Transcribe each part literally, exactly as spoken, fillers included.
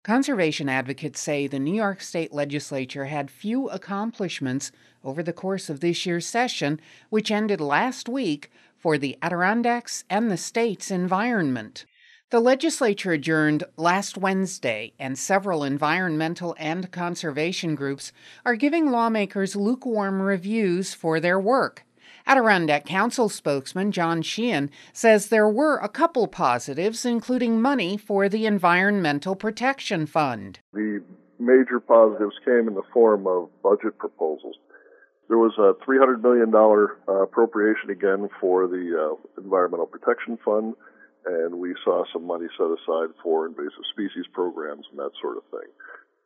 Conservation advocates say the New York State Legislature had few accomplishments over the course of this year's session, which ended last week, for the Adirondacks and the state's environment. The legislature adjourned last Wednesday, and several environmental and conservation groups are giving lawmakers lukewarm reviews for their work. Adirondack Council spokesman John Sheehan says there were a couple positives, including money for the Environmental Protection Fund. The major positives came in the form of budget proposals. There was a three hundred million dollars uh, appropriation again for the uh, Environmental Protection Fund, and we saw some money set aside for invasive species programs and that sort of thing.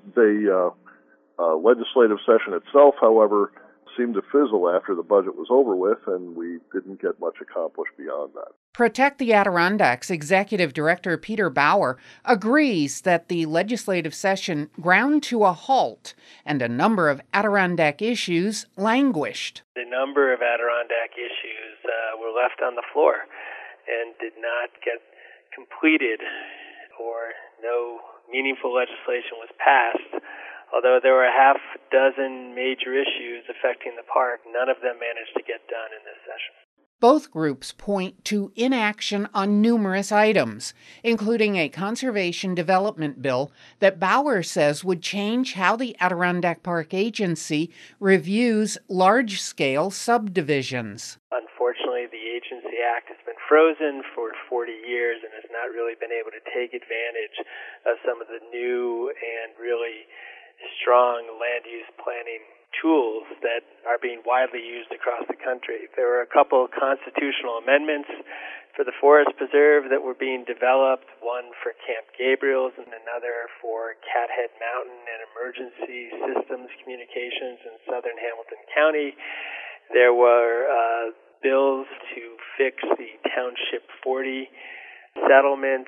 The uh, uh, legislative session itself, however, seemed to fizzle after the budget was over with, and we didn't get much accomplished beyond that. Protect the Adirondacks Executive Director Peter Bauer agrees that the legislative session ground to a halt and a number of Adirondack issues languished. A number of Adirondack issues uh, were left on the floor and did not get completed, or no meaningful legislation was passed. Although there were a half dozen major issues affecting the park, none of them managed to get done in this session. Both groups point to inaction on numerous items, including a conservation development bill that Bauer says would change how the Adirondack Park Agency reviews large-scale subdivisions. Unfortunately, the Agency Act has been frozen for forty years and has not really been able to take advantage of some of the new and really strong land use planning tools that are being widely used across the country. There were a couple of constitutional amendments for the Forest Preserve that were being developed, one for Camp Gabriel's and another for Cathead Mountain and emergency systems communications in southern Hamilton County. There were uh, bills to fix the Township forty settlement,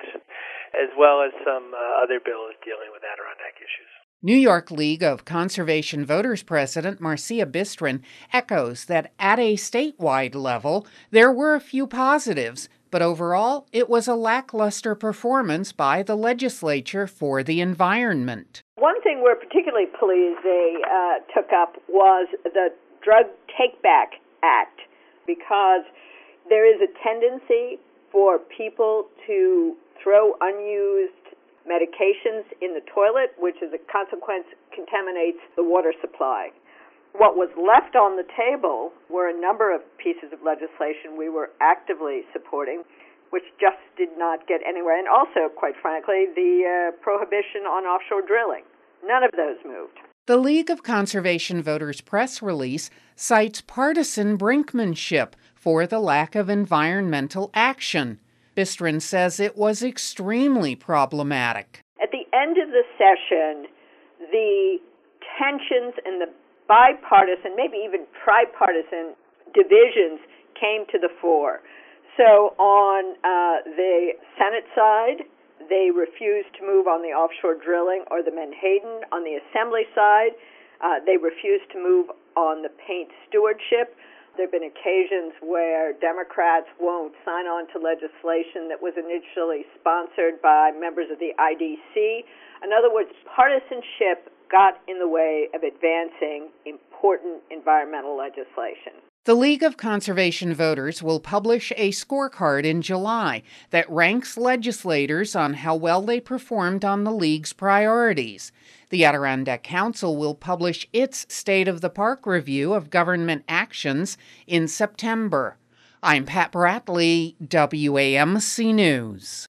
as well as some uh, other bills dealing with Adirondack issues. New York League of Conservation Voters President Marcia Bistrin echoes that at a statewide level, there were a few positives, but overall, it was a lackluster performance by the legislature for the environment. One thing we're particularly pleased they uh, took up was the Drug Take-Back Act, because there is a tendency for people to throw unused medications in the toilet, which as a consequence contaminates the water supply. What was left on the table were a number of pieces of legislation we were actively supporting, which just did not get anywhere. And also, quite frankly, the uh, prohibition on offshore drilling. None of those moved. The League of Conservation Voters press release cites partisan brinkmanship for the lack of environmental action. Bistrin says it was extremely problematic. At the end of the session, the tensions and the bipartisan, maybe even tripartisan divisions came to the fore. So on uh, the Senate side, they refused to move on the offshore drilling or the Menhaden. On the Assembly side, uh, they refused to move on the paint stewardship. There have been occasions where Democrats won't sign on to legislation that was initially sponsored by members of the I D C. In other words, partisanship got in the way of advancing important environmental legislation. The League of Conservation Voters will publish a scorecard in July that ranks legislators on how well they performed on the League's priorities. The Adirondack Council will publish its State of the Park review of government actions in September. I'm Pat Bradley, W A M C News.